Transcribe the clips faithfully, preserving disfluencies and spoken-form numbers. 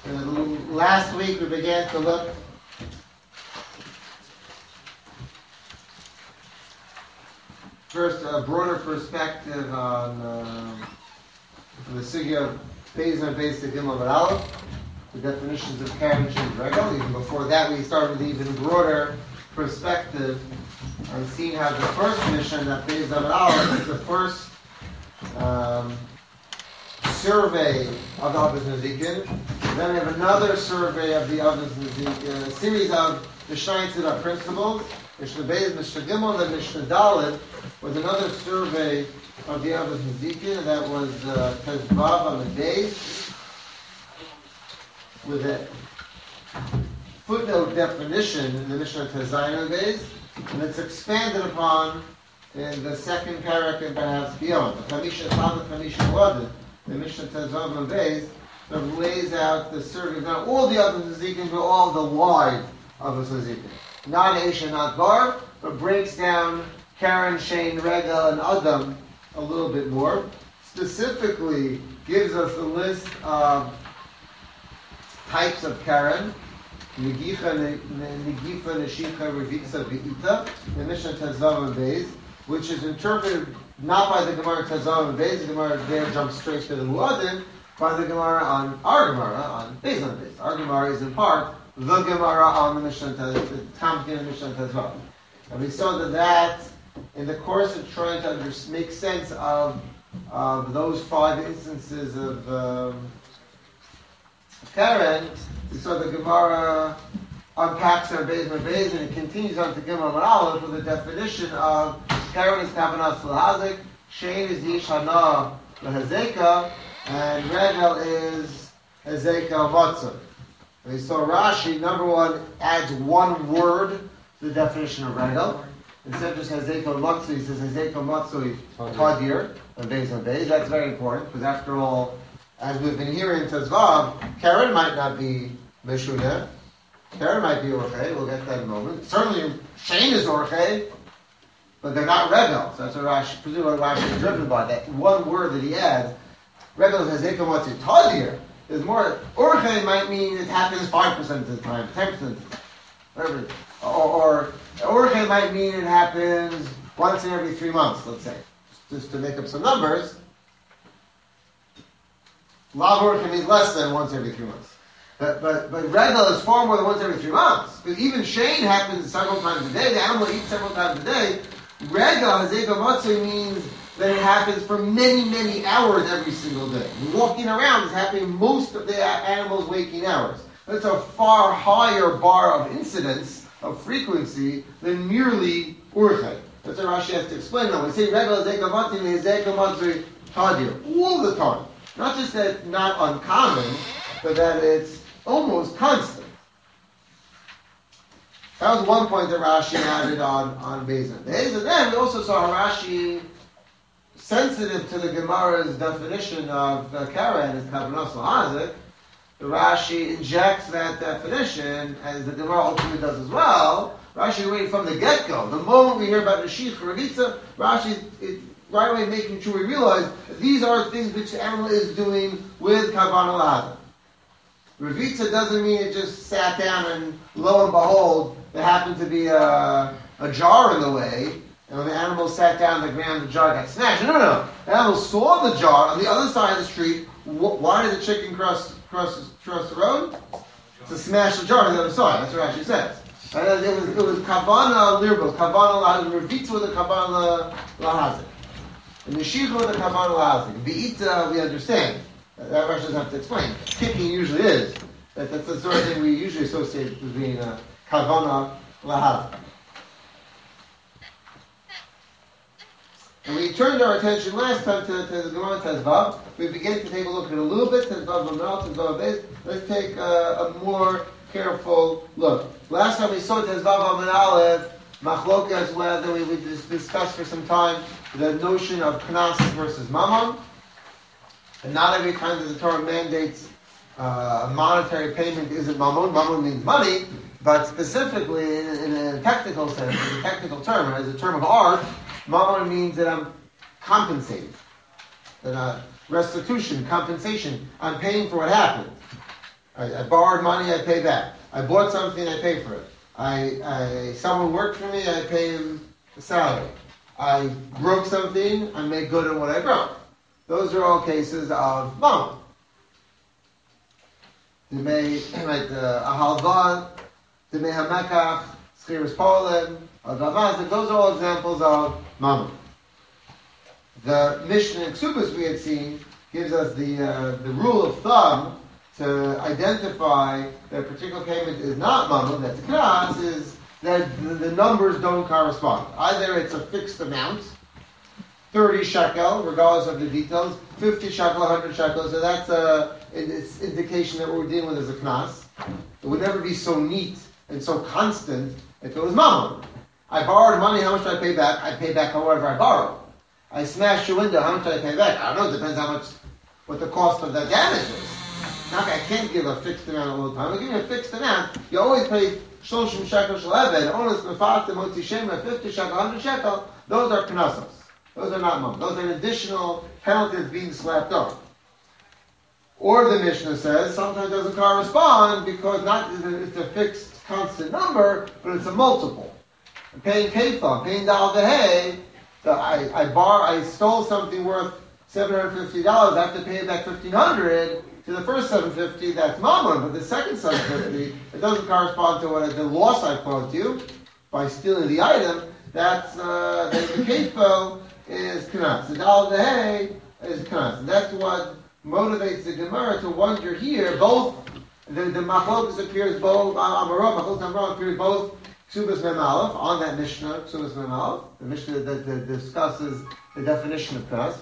And last week we began to look first a broader perspective on uh, the sugya of Beis and Beis Gimel and Aleph, the definitions of Karen and Regal. Even before that, we started with even broader perspective on seeing how the first mission that Beis and Aleph is the first um, survey of the Avos Nezikin. Then we have another survey of the Avos Nezikin, a series of the Shnai Tzedakah principles, Mishnah Beis, Mishnah Gimel, and Mishnah Dalet, was another survey of the Avos Nezikin, and that was uh, Tezvav on the Beis, with a footnote definition in the Mishnah Tezayin on the Beis, and it's expanded upon in the second parak and perhaps beyond. The Chamisha Tam, the Chamisha Wadin, the Mishnah Tezav on the Beis, that lays out the survey of not all the Avos Nezikin, but all the wide Avos Nezikin. Not Aisha, not Bar, but breaks down Karen, Shane, Regal, and Adam a little bit more. Specifically, gives us a list of types of Karen, Negifa, Negifa, Neshicha, Revitza, Ve'ita, the Mishnah Tezav and Beis, which is interpreted not by the Gemara Tezav and Beis, the Gemara there jumps straight to the Muadin, by the Gemara on our Gemara, on Beis on Beis. Our Gemara is in part the Gemara on the Mishnah, the Tamkin and Mishnah Tezav. And we saw that that, in the course of trying to under, make sense of, of those five instances of um, Karen, we saw the Gemara unpacks her Beis and Beis, and it continues on to Gimel and Aleph with a definition of Karen is Kavanas Lahazik, Shane is Yishana Lahazeka, and Regal is Hazeka Matzah. We saw Rashi, number one, adds one word to the definition of Regal. Instead of just Hazeka Matzah, he says Hazeka Matzah Tadir, and Beis and Beis. That's very important, because after all, as we've been hearing Tezvav, Karen might not be Meshuneh. Karen might be Orchei. We'll get to that in a moment. Certainly, Shane is Orchei, but they're not Regal. So that's what Rashi, presumably Rashi is driven by. That one word that he adds, Regal is Hazeka Matzah Tadir. There's more. Orchei might mean it happens five percent of the time, ten percent of the time, whatever. Or, or Orchei might mean it happens once in every three months, let's say. Just, just to make up some numbers. Lav Orchei means less than once every three months. But, but, but Regal is far more than once every three months. But even Shane happens several times a day. The animal eats several times a day. Regal, Hazeka Matzah, means that it happens for many, many hours every single day. Walking around is happening most of the animal's waking hours. That's a far higher bar of incidence, of frequency, than merely Urchei. That's what Rashi has to explain now. When we say Regal, Hazeka Matzah, Hazeka Matzah, Tadir, all the time. Not just that not uncommon, but that it's almost constant. That was one point that Rashi added on, on Beis and Beis. And then we also saw Rashi, sensitive to the Gemara's definition of uh, Karen as Kavanas Lahazik, the Rashi injects that definition, as the Gemara ultimately does as well. Rashi, right from the get-go, the moment we hear about Neshich Revitza, Rashi is right away making sure we realize that these are things which the animal is doing with Kavanah Lahazik. Revitza doesn't mean it just sat down and lo and behold, there happened to be a, a jar in the way, and when the animal sat down on the ground, the jar got smashed. No, no, no. The animal saw the jar on the other side of the street. Why did the chicken cross cross, cross the road? To smash the jar on the other side. That's what Rashi says. And it was it was Kavana Lirbo, Kavana Lahazik, Revitza with the Kavana Lahazik. And the Neshicha with the Kavana Lahazik. Be'ita, we understand. That Rashi doesn't have to explain. Kicking usually is. That, that's the sort of thing we usually associate between uh, Kavana Lahazik. And we turned our attention last time to, to the Gemara Tezvav. We began to take a look at a little bit, Tezvav V'Mel, Tezvav Beis. Let's take a, a more careful look. Last time we saw Tezvav V'Mel Aleph, Machlokas, whether we, we discussed for some time the notion of Knas versus Mammon. And not every time that the Torah mandates uh, monetary payment isn't Mammon. Mammon means money, but specifically in, in a technical sense, in a technical term, as a term of art, Mammon means that I'm compensated. That uh, restitution, compensation, I'm paying for what happened. I, I borrowed money, I pay back. I bought something, I pay for it. I, I someone worked for me, I pay him a salary. I broke something, I make good on what I broke. Those are all cases of mamon. They may like the ahalvan, they may hamekach, schiras polim, agavazik. Those are all examples of mamon. The Mishnah in Ksubas we had seen gives us the uh, the rule of thumb to identify that a particular payment is not mamon, that the knas is that the, the numbers don't correspond. Either it's a fixed amount, thirty shekel, regardless of the details, fifty shekel, one hundred shekel, so that's a it's indication that what we're dealing with is a knas. It would never be so neat and so constant if it was mamon. I borrowed money, how much do I pay back? I pay back however I borrow. I smashed your window, how much do I pay back? I don't know, it depends how much, what the cost of that damage is. Now, I can't give a fixed amount all the time. I'm giving you a fixed amount. You always pay shloshim shekel shaleved, onus mefatim, moti shema, fifty shekel, one hundred shekel. Those are knasos. Those are not mamon. Those are an additional penalty that's being slapped on. Or the Mishnah says, sometimes it doesn't correspond because not it's a fixed constant number, but it's a multiple. I'm paying kefa, I'm paying dal v'hei, so I, I bar, I stole something worth seven hundred fifty dollars, I have to pay it back fifteen hundred dollars. To the first seven hundred fifty dollars, that's mamon, but the second seven hundred fifty dollars, it doesn't correspond to what the loss I caused you by stealing the item. That's, uh, the kefa is knas. The dal v'hei is knas. And that's what motivates the Gemara to wonder here, both, the, the machlokas appears both, Amarov, machlokas Amarov appears both Ksubas Mem Aleph, on that Mishnah, Ksubas Mem Aleph, the Mishnah that, that discusses the definition of knas.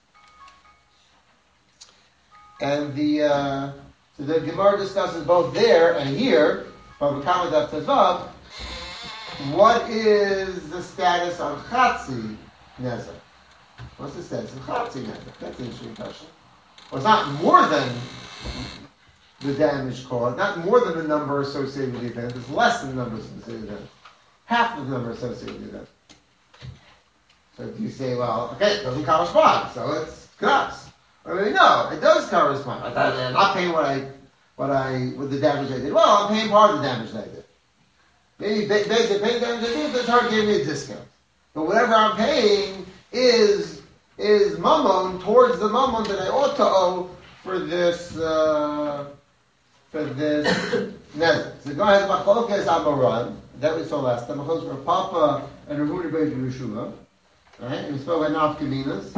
And the, uh, so the Gemara discusses both there and here, Bava Kama Daf Tevav, what is the status of Chatzi Nezek? What's the status of Chatzi Nezek? That's an interesting question. Well, it's not more than the damage caused, not more than the number associated with the event, it's less than the number associated with the event. Half the number associated with the event. So if you say, well, okay, it doesn't correspond, so it's knas. Or maybe no, it does correspond. I thought, I'm not paying what I, what I, with the damage I did. Well, I'm paying part of the damage that I did. Maybe they, they, they pay the damage I did, but it's hard to give me a discount. But whatever I'm paying is is mamon towards the mamon that I ought to owe for this uh, for this nezek. So go ahead, machlokas Amoran that we saw last time. Machlokas were Papa and Rehuna Beis Yeshua, right? And we spoke about nafkaminas.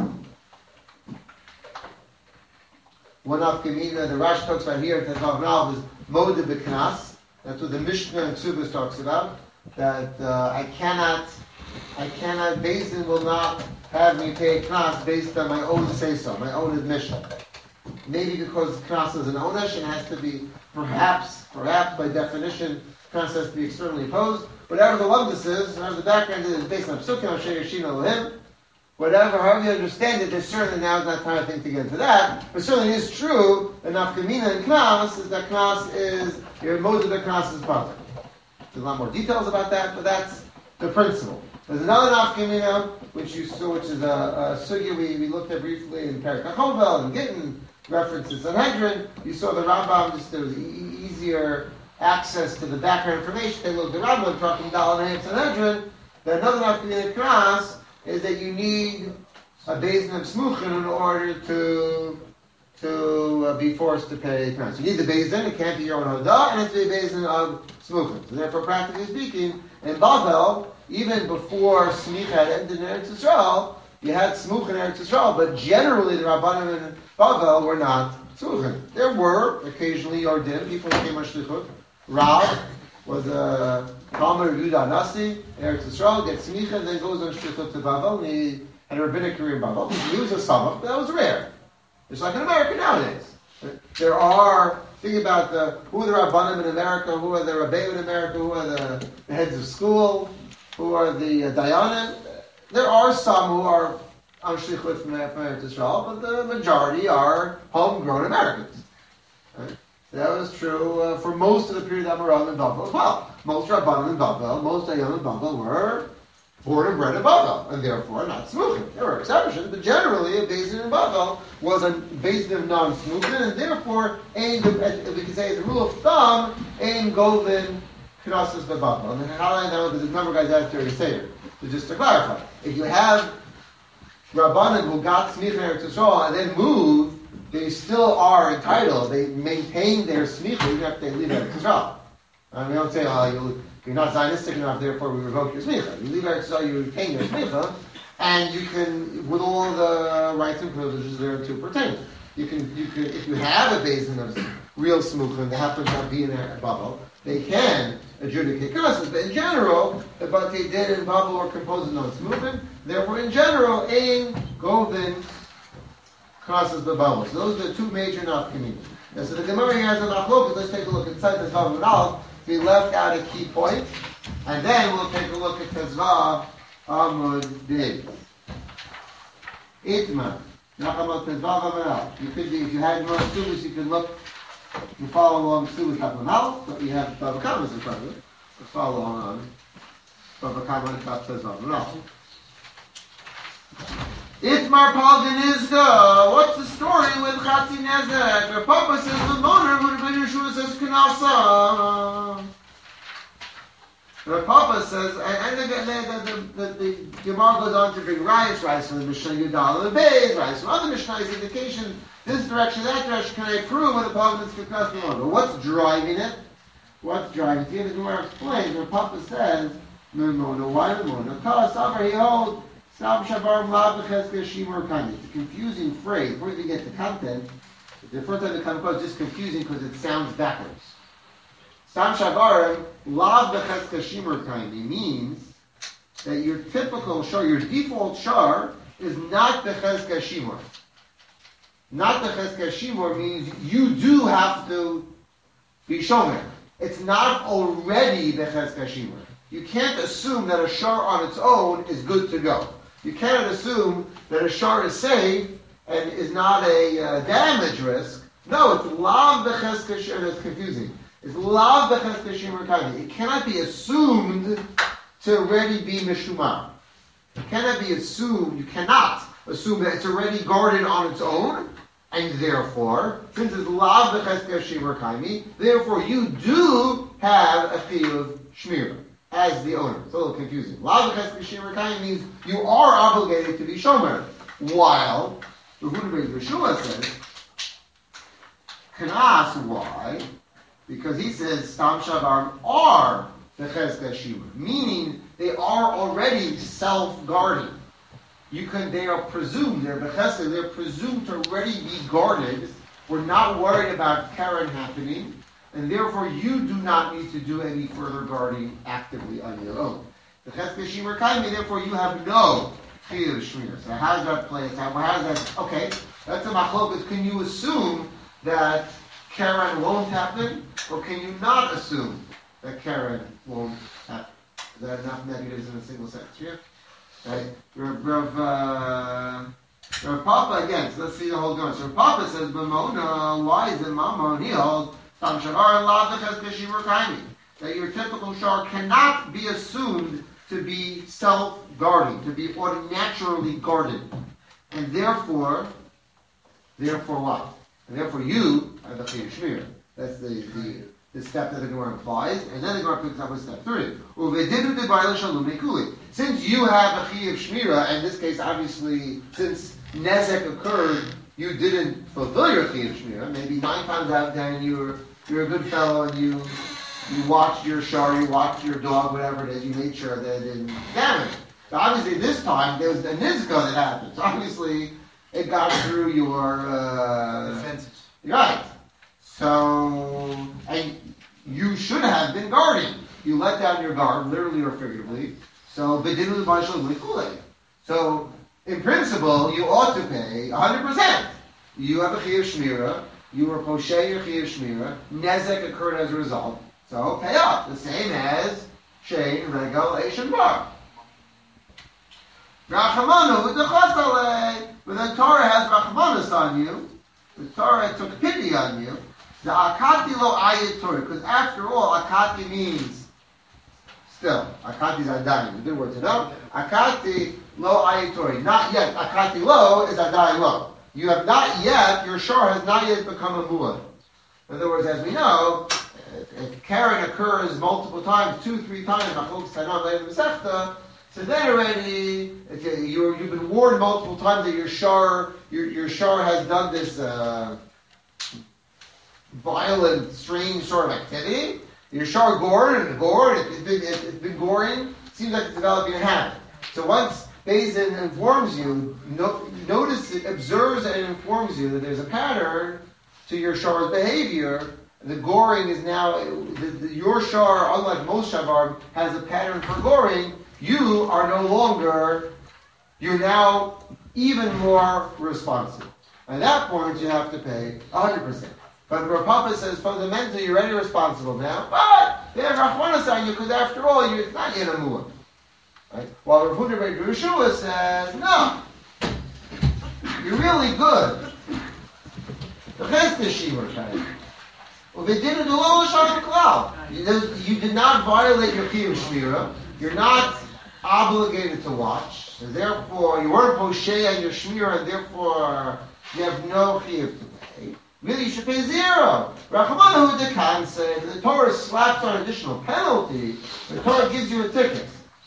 One nafkamina, the Rash talks about here in Tezav Nav is Moed B'Knas. That's what the Mishnah and Ksubas talks about. That uh, I cannot, I cannot. Beis will not have me pay a knas based on my own say-so, my own admission. Maybe because knas is an onesh and has to be, perhaps, perhaps by definition, knas has to be externally opposed. Whatever the lumdus is, whatever the background is, based on psukim, Asher Yashin Elohim, whatever, however you understand it, there's certainly now is not time I think to get into that, but certainly it is true that nafkamina and knas is that knas is, your most of the knas is positive. There's a lot more details about that, but that's the principle. There's another nafkamina, which you saw, which is a, a sugya we, we looked at briefly in Perek HaChovel and Gittin, references Sanhedrin. You saw the Rambam, just there was e- easier access to the background information. They looked at the Rambam talking Dal and Sanhedrin. The another nafkamina knas is that you need a Beis Din of Smuchin in order to to uh, be forced to pay knas. You need the Beis Din, it can't be your own hodah, and it has to be a Beis Din of Smuchin. So therefore, practically speaking, in Bavel, even before Smicha had ended in Eretz Yisrael, you had Smuch in Eretz Yisrael, but generally the Rabbanim in Bavel were not Smuchim. There were occasionally Yordim, people who came on Shlichut. Rav was a Talmud Yudah Nasi in Eretz Yisrael, gets Smicha, and then goes on Shlichut to Bavel, and he had a rabbinic career in Bavel. He was a Samach, but that was rare. It's like in America nowadays. There are, think about the, who are the Rabbanim in America, who are the Rabbeim in America, who are the, the heads of school, who are the uh, Dayanim. There are some who are on Shlichut from Eretz Yisrael, but the majority are homegrown Americans. Right? That was true uh, for most of the period of Amoram and Bavel as well. Most Rabbanim in Bavel, most Dayanim in Bavel were born and bred in Bavel, and therefore not smuchim. There were exceptions, but generally a Beis Din in Bavel was a Beis Din of non-smuchim, and therefore, ein, we could say as a rule of thumb, ein govin knossos bebavel. And how do I know? Because a number of guys asked during the Seder. So just to clarify, if you have Rabbanan who got smicha in Eretz Yisrael and then moved, they still are entitled. They maintain their smicha even after they leave Eretz Yisrael. And we don't say, oh, you, you're not Zionistic enough, therefore we revoke your smicha. You leave Eretz Yisrael, you retain your smicha, and you can, with all the rights and privileges there to pertain. You can, you can, if you have a basin of real smucha and they happen to be in a bubble, they can adjudicate knesses. But in general, but they did in bubble or composed of non-smuchim. Therefore, in general, ein govin knesses the bubble. So those are the two major nafkamim. And so the Gemara here has a machlokas. Let's take a look inside the Tezvav and Aleph. We left out a key point, and then we'll take a look at Tezvav Amud Beis. Itma. Nachamot Tezvav Amud Aleph. You could be, if you had more students, you could look. You follow along Sulas Tezvav Aleph, but you have Bava Kama in front of it. So follow along on Bava Kama and Tezvav Aleph. Itmar Palganizka. What's the story with Chatzi Nezek? Her Papa says the moner would have been Yeshua says Kanasa. Her Papa says, and, and the, the, the, the, the Gemara goes on to bring riots, riots from the Mishnah Yudal and the Beis, riots from other Mishnahs, indication this direction, that direction. Can I prove what the Palganizka could cost the moner? What's driving it? What's driving it? Here the Gemara explains. Her Papa says, no moner. Why the moner? Because Savar he holds. It's a confusing phrase. Before we get the content, the first time the content is just confusing because it sounds backwards. Sam Shavarim, Lav B'Cheska Shimur Kaini means that your typical shar, your default shar, is not B'Cheska Shimur. Not B'Cheska Shimur means you do have to be shomer. It's not already B'Cheska Shimur. You can't assume that a shar on its own is good to go. You cannot assume that a shar is safe and is not a uh, damage risk. No, it's lav b'cheska shimur. That's confusing. It's lav b'cheska shimur kani. It cannot be assumed to already be mishumar. It cannot be assumed. You cannot assume that it's already guarded on its own, and therefore, since it's lav b'cheska shimur kani, therefore you do have a chiyuv shmira as the owner. It's a little confusing. Lav b'cheska shimur kani means you are obligated to be shomer. While the Huda Yeshua says, Kanas, why? Because he says Stam Shavarim are the Chezka Shimur, meaning they are already self-guarding. You can, they are presumed, they're Bechesed, they're presumed to already be guarded. We're not worried about Karen happening, and therefore you do not need to do any further guarding actively on your own. The Chezka Shimur Kaimi, therefore you have no Chiyuv Shmir. So how does that play out? How does that, okay, that's a machlokas. Can you assume that Karen won't happen, or can you not assume that Karen won't happen? Is that enough negatives in a single sentence here? Right? Rav, uh, Rav Papa, again, so let's see the whole going. So Rav Papa says, Mamona, why is it Mama? And he holds, Tam Shavar Lav B'Chezka Shimur Kaimi, that your typical shar cannot be assumed to be self-guarding, to be naturally guarded. And therefore, therefore what? And therefore you are the Chiyuv Shmir. That's the, the, the step that the Gemara implies. And then the Gemara picks up with step three. Since you have a Chiyuv Shmira, and in this case obviously, since Nezek occurred, you didn't fulfill your Chiyuv Shmira. Maybe nine times out of ten you're, you're a good fellow and you You watched your shar, you watched your dog, whatever it is, you made sure that it didn't damage. So obviously this time, there was a nizka that happened. So obviously, it got through your... Uh, defenses. Right. So, and you should have been guarding. You let down your guard, literally or figuratively. So, So, in principle, you ought to pay one hundred percent. You have a chiyuv shmira, you were poshay your chiyuv shmira, nezek occurred as a result. So pay up, the same as Shein, Regal, Eishan Bar. Rachamanu with the Chasale, when the Torah has Rachmanus on you, the Torah took pity on you, the Akati lo ayat Torah, because after all, Akati means Still, Akati is Adayin. A good word to know. Akati lo ayitori. Not yet. Akati lo is Adayin lo. You have not yet, your shor has not yet become a muad. In other words, as we know, if, if Karen occurs multiple times, two, three times, so then already, if you, you're, you've been warned multiple times that your shor, your, your shor has done this uh, violent, strange sort of activity. Your shor gored and gored, it, it's been, it, it's been goring, seems like it's developing a habit. So once Bezin informs you, no, notice, it observes and informs you that there's a pattern to your shor's behavior. The goring is now, the, the, your shor, unlike most shavar, has a pattern for goring. You are no longer, you're now even more responsible. At that point, you have to pay one hundred percent. But Rav Papa says, fundamentally, you're already responsible now, but they have Rachmanas on you, because after all, you're it's not yet a mu'ah. Right? While Rav Huda ben Yeshua says, no, you're really good. The rest is Shimur Shayim. Well, they did it alone, Sharm Klal. You did not violate your Kiyum Shmira. You're not obligated to watch. So therefore, you weren't Poshe on your Shmira, and therefore, you have no Kiyum to pay. Really, you should pay zero. Rachmanahu Dekan said, the Torah slaps on additional penalty, the Torah gives you a ticket.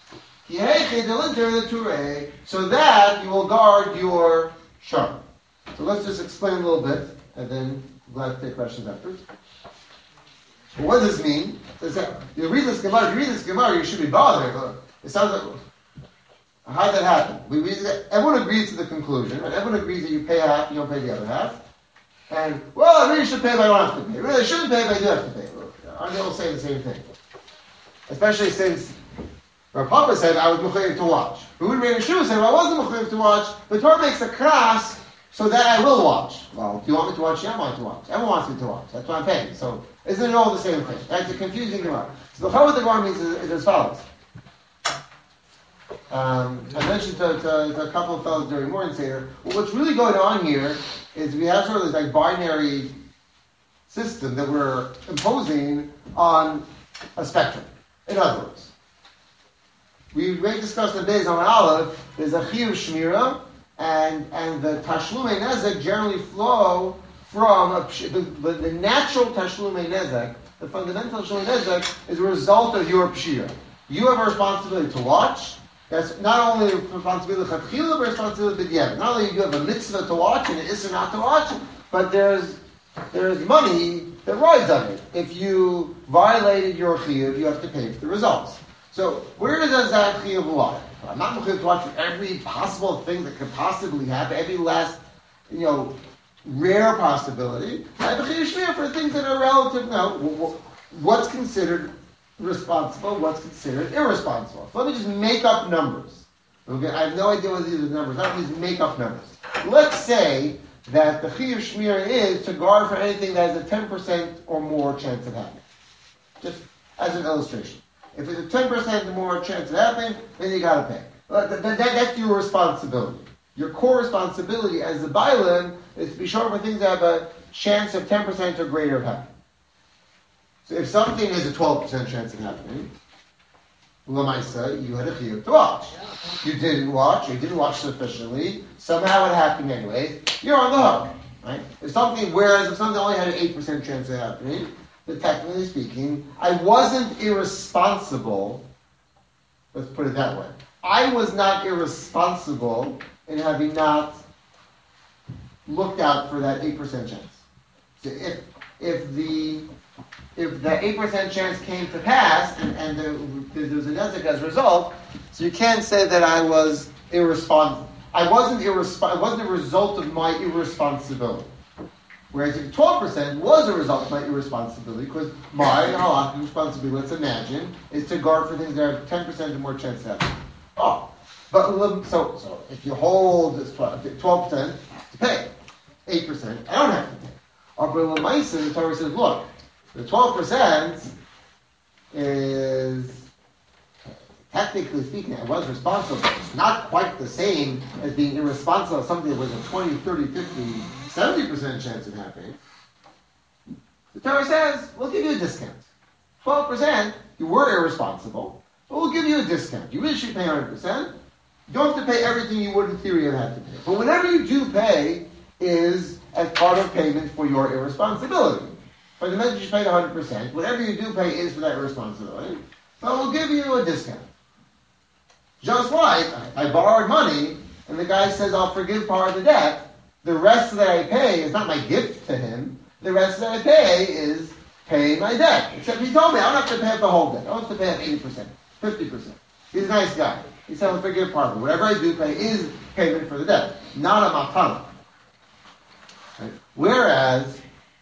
So that you will guard your shor. So let's just explain a little bit, and then we'll have to take questions after. Well, what does this mean? Does that, you read this Gemara, you read this Gemara, you should be bothered. It sounds like, how did that happen? We read that, everyone agrees to the conclusion, right? Everyone agrees that you pay half, you don't pay the other half. And, well, I really should pay, but I don't have to pay. Really, I shouldn't pay, but I do have to pay. Aren't they all saying the same thing? Especially since Rav Papa said, I was mechayiv to watch. Reuven ben Yeshua said, well, I wasn't mechayiv to watch. The Torah makes a kras so that I will watch. Well, do you want me to watch? Yeah, I want to watch. Everyone wants me to watch. That's why I'm paying. So, isn't it all the same thing? That's a confusing Gemara. So, the what the Gemara means is, is as follows. Um, I mentioned to, to, to a couple of fellows during morning Seder, well, what's really going on here is we have sort of this like binary system that we're imposing on a spectrum. In other words, we may discuss the Beis on Aleph, there's a Chiyuv Shmira, and, and the Tashlumei Nezek generally flow from a, the, the, the natural Tashlumei Nezek, the fundamental Tashlumei Nezek is a result of your Pshira. You have a responsibility to watch. That's not only a responsibility of Chatchila, but a responsibility of B'diavad. Not only do you have a mitzvah to watch and an issur not to watch, but there's there's money that rides on it. If you violated your Chiyuv, you have to pay for the results. So where does that Chiyuv lie? I'm not looking to watch every possible thing that could possibly happen, every last, you know, rare possibility. I have a Chiyuv Shmir for things that are relative. Now, what's considered responsible, what's considered irresponsible. So let me just make up numbers. Okay, I have no idea what these are numbers. Let me just make up numbers. Let's say that the Chiyuv Shmir is to guard for anything that has a ten percent or more chance of happening. Just as an illustration. If it's a ten percent or more chance of happening, then you gotta pay. That, that, that's your responsibility. Your core responsibility as a Bailim is to be sure for things that have a chance of ten percent or greater of happening. So if something has a twelve percent chance of happening, Lamaisa, you had a chiyuv to watch. You didn't watch, you didn't watch sufficiently, somehow it happened anyway, you're on the hook. Right? If something, whereas if something only had an eight percent chance of happening, then technically speaking, I wasn't irresponsible, let's put it that way. I was not irresponsible in having not looked out for that eight percent chance. So if if the if the eight percent chance came to pass and, and there, there was a nezek as a result, so you can't say that I was irresponsible. I wasn't irresp- It wasn't a result of my irresponsibility. Whereas if twelve percent was a result of my irresponsibility, because my halakhic responsibility, let's imagine, is to guard for things that have ten percent or more chance of happening. Oh, but so so if you hold this twelve percent to pay, eight percent, I don't have to pay. Or but Lamaisa, the Torah says, look, the twelve percent is, technically speaking, I was responsible. It's not quite the same as being irresponsible of something that was a twenty, thirty, fifty, seventy percent chance of happening. The Torah says, we'll give you a discount. twelve percent, you were irresponsible. but we'll give you a discount. You really should pay one hundred percent. You don't have to pay everything you would in theory have had to pay. But whatever you do pay is as part of payment for your irresponsibility. By the message you paid one hundred percent, whatever you do pay is for that irresponsibility. So we'll give you a discount. Just like I borrowed money, and the guy says, I'll forgive part of the debt. The rest that I pay is not my gift to him. The rest that I pay is paying my debt. Except he told me I don't have to pay up the whole debt. I don't have to pay up eighty percent, fifty percent. He's a nice guy. He said, I'll forgive part of it. Whatever I do pay is payment for the debt, not a matana. Right? Whereas,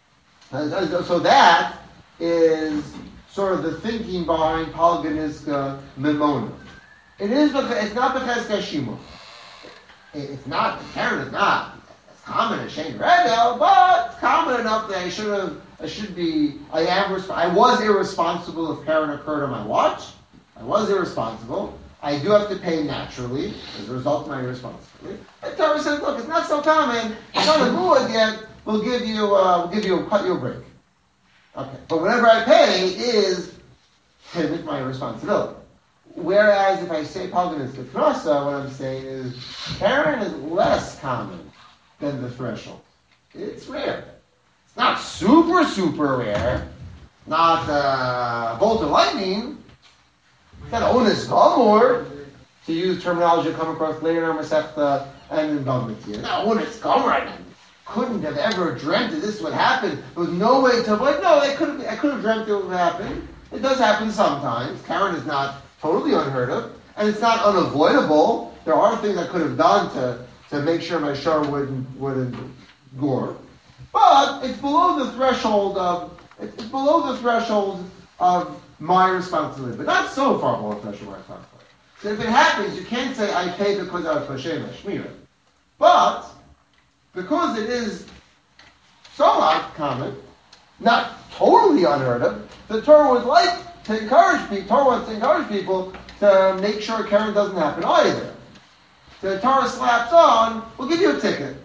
so that is sort of the thinking behind Palganizka Mimona. It is, it's not because Kashimo. It's not, the Karen is not as common as Shane Rebel, but it's common enough that I should have, I should be, I am, I was irresponsible if Karen occurred on my watch. I was irresponsible. I do have to pay naturally as a result of my irresponsibility. And Torah says, look, it's not so common. It's not a muad yet. We'll give you, uh, we'll give you, a, cut you a break. Okay, but whatever I pay is payment for my responsibility. Whereas if I say Palgan is the Knasa, what I'm saying is Karen is less common than the threshold. It's rare. It's not super, super rare. Not uh, bolt of lightning. It's not onus gamor, to use terminology that come across later in our Masechta and in Bava Metzia. Not onus gamor. I couldn't have ever dreamt that this would happen. There was no way to avoid. No, I could have. I could have dreamt it would happen. It does happen sometimes. Karen is not totally unheard of, and it's not unavoidable. There are things I could have done to, to make sure my shar wouldn't wouldn't gore, but it's below the threshold of it's below the threshold of my responsibility, but not so far below the threshold of my responsibility. So if it happens, you can't say I pay because I was Hashem Shmira, but because it is somewhat common, not totally unheard of, the Torah would like to encourage people, Torah wants to encourage people to make sure Karen doesn't happen either. So the Torah slaps on, we'll give you a ticket.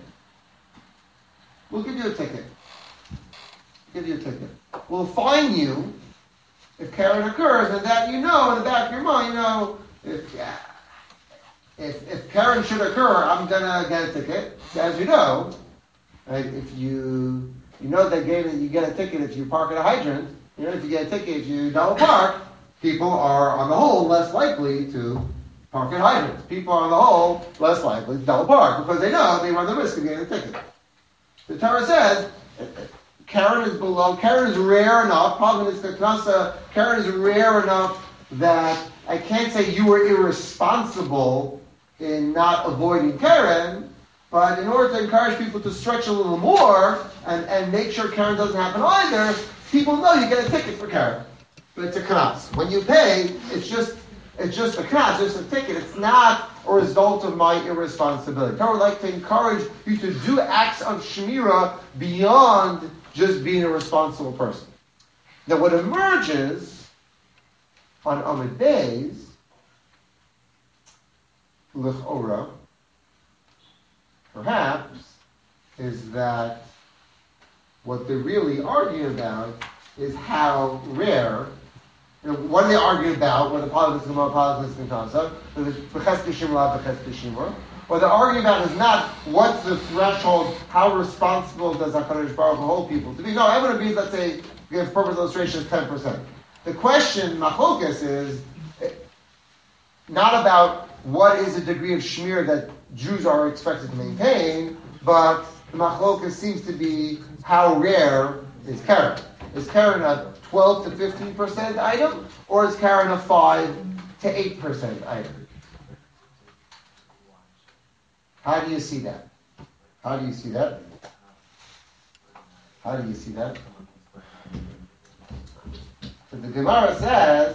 We'll give you a ticket. We'll give you a ticket. We'll fine you if Karen occurs, and that you know in the back of your mind, you know, if yeah, if, if Karen should occur, I'm gonna get a ticket. As you know, right, if you you know that game, you get a ticket if you park at a hydrant. You know, if you get a ticket, if you double park, people are, on the whole, less likely to park at hydrants. People are, on the whole, less likely to double park because they know they run the risk of getting a ticket. The Torah says, Karen is below, Karen is rare enough, probably it's the Knasa, Karen is rare enough that I can't say you were irresponsible in not avoiding Karen, but in order to encourage people to stretch a little more and, and make sure Karen doesn't happen either, people know you get a ticket for Karen. But it's a knas. When you pay, it's just it's just a knas, it's a ticket. It's not a result of my irresponsibility. Torah would like to encourage you to do acts of shemira beyond just being a responsible person. Now what emerges on Amud Beis, l'chora, perhaps, is that what they're really arguing about is how rare. You know, what are they arguing about? What the politics is about, politics is concept. What they're arguing about is not what's the threshold, how responsible does HaKadosh Baruch Hu hold people to be. No, I would be, let's say, give purpose illustration is ten percent. The question, machlokas, is not about what is the degree of shmir that Jews are expected to maintain, but the machlokas seems to be how rare is Karen. Is Karen a twelve to fifteen percent item, or is Karen a five to eight percent item? How do you see that? How do you see that? How do you see that? So the Gemara says,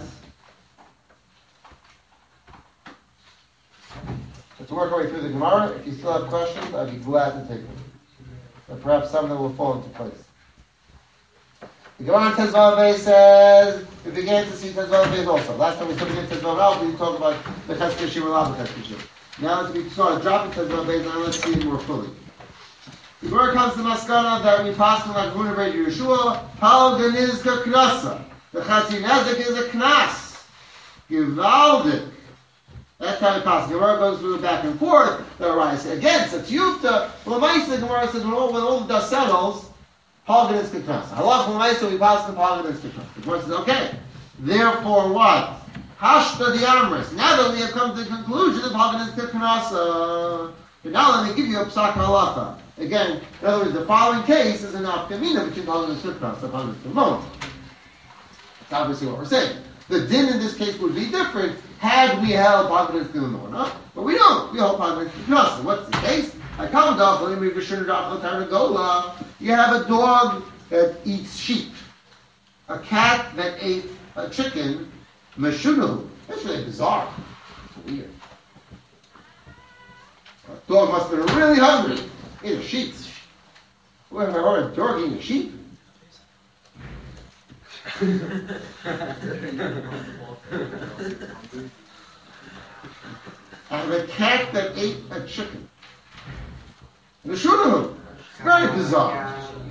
let's work our way through the Gemara. If you still have questions, I'd be glad to take them. But perhaps some of them will fall into place. The Gemara in Tezvav Beis says, we began to see Tezvav Beis also. Last time we still began Tezvav Beis, we talked about the Cheskeshim and Lav Cheskeshim. Now let's be sort of dropping Tezvav Beis, now let's see it more fully. The Gemara comes to Maskana that we pass like Huna Beit Yeshua, Pal Ganizka Knasa. The Chatzin Nezek is a Knas. Givaldik. That's how it passes. Gemara goes through back and forth. The Raya again, so Tiyufta, well, the Gemara says when all, when all the dust settles, Palgan is Keknas. Halach L'maisa, we pass the Palgan is Keknas. The Gemara says, okay, therefore what? Hashta the Amris. Now that we have come to the conclusion that Palgan is Keknas, uh, now let me give you a Psak Halacha. Again, in other words, the following case is an Afkamina between Palgan and Keknas, the Palgan is Keknas. That's obviously what we're saying. The din in this case would be different had we held Palgan is Keknas. But we don't. We hold Palgan is Keknas. What's the case? I come down, you have a dog that eats sheep, a cat that ate a chicken, Meshunahu. That's really bizarre. It's weird. A dog must have been really hungry. Ate a sheep. What have I heard? A dog eating a sheep? I have a cat that ate a chicken. Meshunahu. Very bizarre.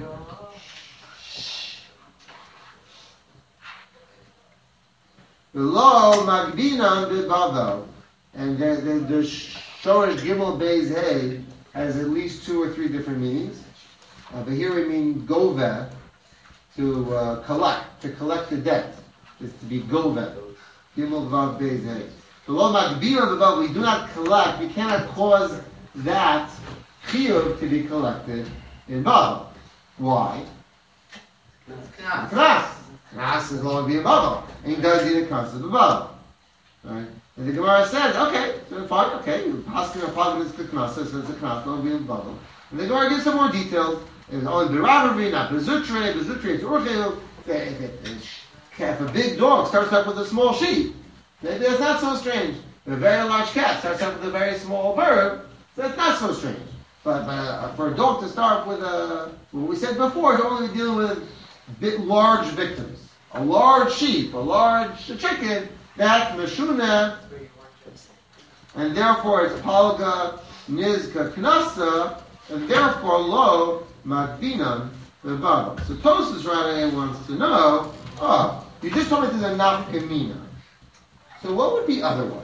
Below Magdinan Bibavo, and the, the, the Shorish Gimel Beis Hey has at least two or three different meanings. Uh, but here we mean Goveh, to uh, collect, to collect the debt, is to be Goveh. Gimel Vav Beis Hey. Below Magdinan Bibavo, we do not collect, we cannot cause that chiyuv to be collected in Bavel. Why? Knas. Knas. Knas is going to be a Bavel. And he does need a Knas of a Bavel. Right? And the Gemara says, okay, so fine, okay, you ask him a Pagan is Knas, so it's a Knas, don't be a Bavel. And the Gemara gives some more details. It's only Biravari, not Bezutre, Bezutre, it's Urchel. If a big dog starts up with a small sheep, maybe that's not so strange. If a very large cat starts up with a very small bird, that's not so strange. But, but uh, for a dog to start with a, what we said before, you're only dealing with bit large victims. A large sheep, a large chicken, that's Meshuna, and therefore it's Palga, Nizka, Knasa, and therefore lo, Magdinan, the Baba. So Tosas Radeh wants to know, oh, you just told me there's a Nafkamina. So what would be otherwise?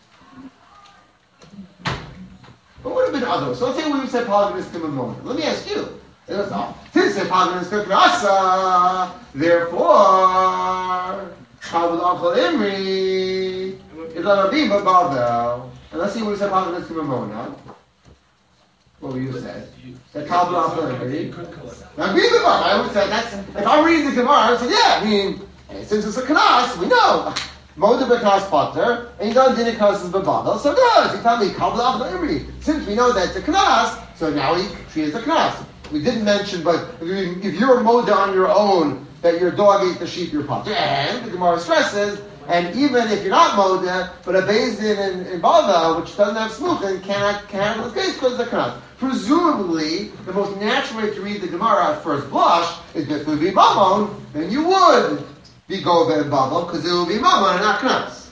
What would have been otherwise? So let's say we said Palgan is Kimamona. Let me ask you. It was all. Since the Palgan is Knasa, therefore, Palgan Achol Imri is Larabim Bavel. And let's see what we said Palgan is Kimamona. What would you say? That Palgan Achol Imri. Now, I would say that's, if I'm reading the Gemara, I would say, yeah, I mean, since it's a Knas, we know. Moda Beknas Potter, and you don't did Knas is Babadal, so good. You tell me, Kabbalah Imri. Since we know that's a Knas, so now we treat it as a Knas. We didn't mention, but if, you, if you're Moda on your own, that your dog ate the sheep, you're Potter. And the Gemara stresses, and even if you're not Moda, but a Beis Din in, in Bava, which doesn't have Smuchin, cannot handle the case because of the Knas. Presumably, the most natural way to read the Gemara at first blush is that if it would be Mamon, then you would be Goveh and Bavel, because it will be Mamon and not Knas.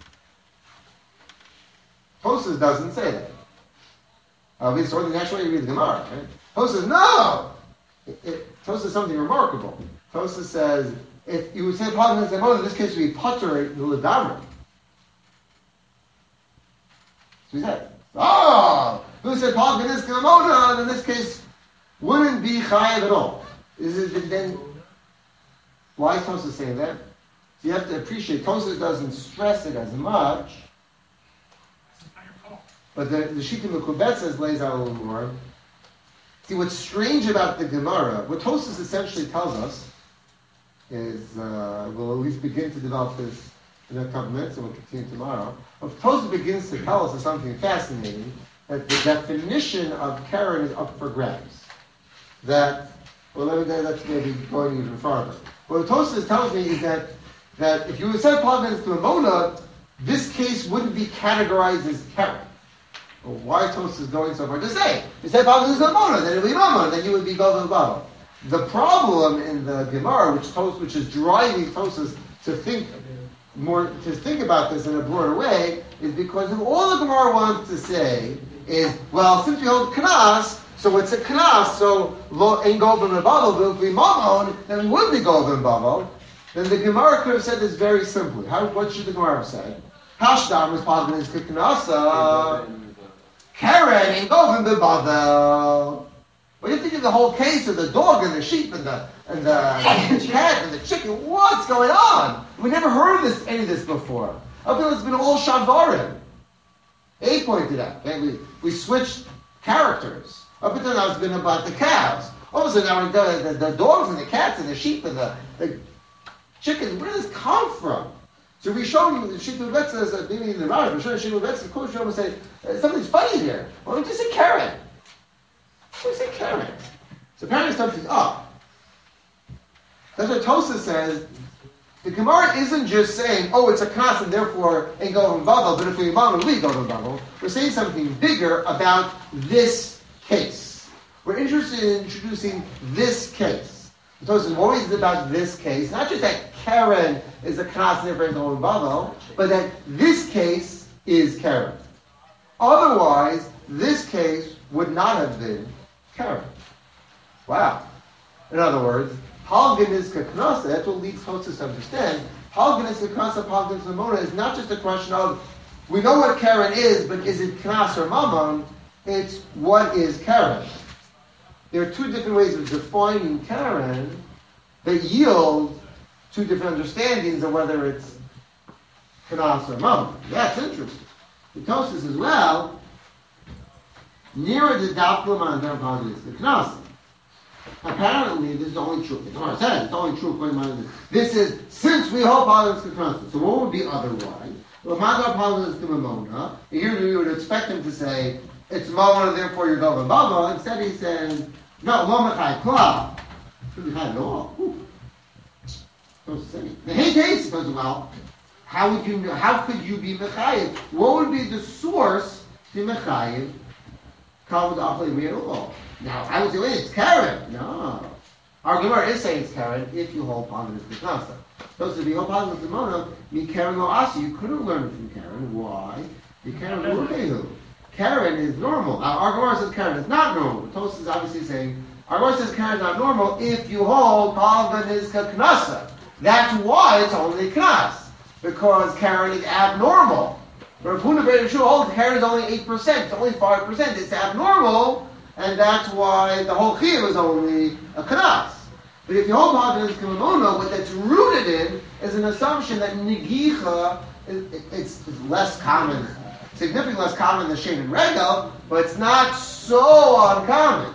Tosas doesn't say that. Uh, it's sort of the natural way you read the Gemara. Right? Tosas, no! It, it, Tosas is something remarkable. Tosas says, if you would say Palgan is Gemara, in this case it would be Potter the Ladamra. So he said, oh! Who said Palgan is Gemara, and in this case wouldn't be Chayav at all. Is it then? Why is Tosas saying that? So you have to appreciate, Tosas doesn't stress it as much, but the, the Shittim Mekubetzes lays out a little more. See, what's strange about the Gemara, what Tosas essentially tells us is, uh, we'll at least begin to develop this in a couple minutes, and we'll continue tomorrow. What Tosas begins to tell us is something fascinating, that the definition of Karen is up for grabs. That, well, let me, that's maybe going even farther. What Tosas tells me is that, that if you would say Palgan is to a Mona, this case wouldn't be categorized as Karen. Well, why Tosas going so far to say? If you say Palgan is to a Mona, then it would be Mama, then you would be Goveh Bava. The problem in the Gemara, which Tos, which is driving Tosas to think more, to think about this in a broader way, is because if all the Gemara wants to say is, well, since we hold Knas, so it's a Knas, so lo ain't Goveh and Bavel, but if we Mamon, then we would be Goveh and Bavel. then the Gemara could have said this very simply. How, what should the Gemara have said? Hashdam is Pagin is Kiknasa. Karen and Govin Bibadel. But you think of the whole case of the dog and the sheep and the and the cat and the chicken. What's going on? We never heard of this, any of this before. Up until it's been all shavarim. A pointed out. Okay? We we switched characters. Up until now it's been about the cows. All of a sudden now the, the, the dogs and the cats and the sheep and the, the chickens. Where does this come from? So we show you the Shikul Bet says that maybe in the Rav, we're showing Shikul Bet says, of course, you almost say something's funny here. Why don't you say Karen? Why don't you say Karen? So apparently something's up. That's what Tosa says. The Gemara isn't just saying, oh, it's a knas and therefore ain't going bubble, but if we bubble, we go to bubble. We're saying something bigger about this case. We're interested in introducing this case. So it's always about this case, not just that Karen is a knas and therefore ain't going bubble, but that this case is Karen. Otherwise, this case would not have been Karen. Wow. In other words, Halgin is kaknasa. That's what leads Tosfos to understand. Halgin is kaknasa, Halgin is mamona is not just a question of, we know what Karen is, but is it knas or mammon? It's what is Karen. There are two different ways of defining Karen that yield two different understandings of whether it's knas or mammon. That's interesting. The Tosfos as well, nearer the daplam and Halgin is kaknasa. Apparently, this is only true. The Gemara says it's only true according to this. This is since we hold Paulus Kaknasa. So what would be otherwise? Well, Madar Paulus to Mamona. Here we would expect him to say it's Mamona, therefore you're going Baba. Instead, he says no, Lomachai Kla. Shouldn't be at all. So silly. The hate case goes well. How would you? How could you be Mechayiv? What would be the source to Mechayiv? Kavod Achlei Me'erullah. Now, I would say, wait, it's Karen. No. Our Gemara is saying it's Karen if you hold Pagan as Kaknasa. Those if you hold Pagan as Demona, me Karen lo Asi. You couldn't learn it from Karen. Why? You Karen lo Karen is normal. Now, our Gemara says Karen is not normal. Tosfos is obviously saying, our Gemara says Karen is not normal if you hold Pagan as Kaknasa. That's why it's only Knas. Because Karen is abnormal. Rav Huna ben Yeshua holds Karen is only eight percent. It's only five percent. It's abnormal. And that's why the whole chiyuv is only a knas. But if you hold Pagan as Kamamona, what that's rooted in is an assumption that negicha is it's, it's less common, significantly less common than Shein and Regel, but it's not so uncommon.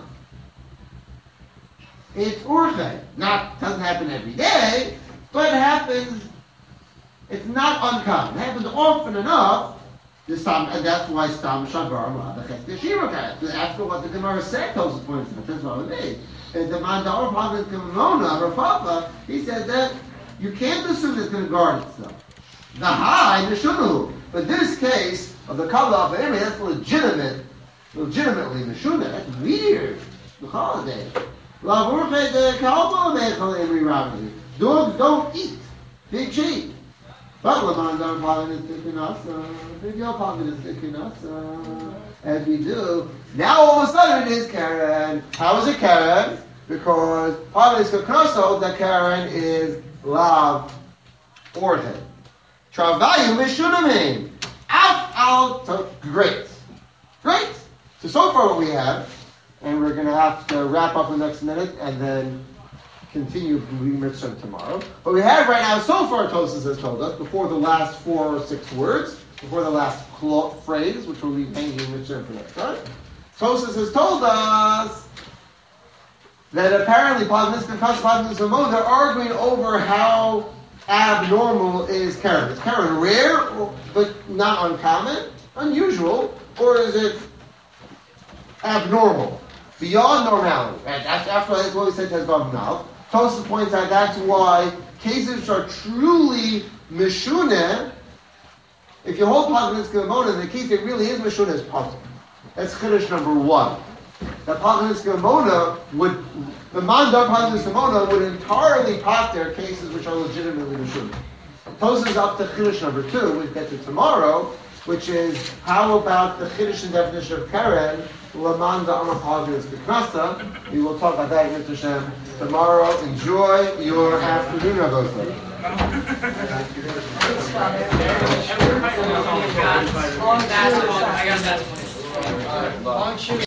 It's urche. Not doesn't happen every day, but it happens. It's not uncommon. It happens often enough. Stam, and that's why Stam Shavar Ma'adachet Yeshira. After what the Gemara said, Tosfos points out, that's what we made. And the Mandar Pagan Kamona, Rafafa, he said that you can't assume it's going to guard itself. The high, the Shunu. But this case of the Kabbalah of Amy, that's legitimate, legitimately Meshuna. That's weird. The holiday. Dogs don't eat big sheep. But Lamandar Pagan is taking us, Big Yo Pagan is taking us, as we do. Now all of a sudden it is Karen. How is it Karen? Because Pagan is Kaknoso, that Karen is Lav Orhe. Travayu Mishunamim. Out, out, so great. Great. So, so far what we have, and we're going to have to wrap up in the next minute, and then continue reading Mitzvah tomorrow. But we have right now, so far Tosfos has told us, before the last four or six words, before the last clo- phrase, which will be hanging in Mitzvah for next time, Tosfos has told us that apparently Pagnis and Pagnis and Mo, they're arguing over how abnormal is Karen. Is Karen rare, or, but not uncommon, unusual, or is it abnormal, beyond normality? Right? After that's what we said to Hezbollah now. Tosfos points out that's why cases which are truly meshuneh, if you hold Pagnis Gamona, the case that really is meshuneh is puzzle. That's chiddush number one. That Pagnis Gamona would, the mandar Pagnis Gamona would entirely pot their cases which are legitimately meshuneh. Tosfos is up to chiddush number two, we'll get to tomorrow, which is how about the chiddush and definition of Karen, Lamanda Amapagis Biknasa. We will talk about that in Hashem tomorrow. Enjoy your afternoon, Rabbi. Long, that's, I got that. Long shoe.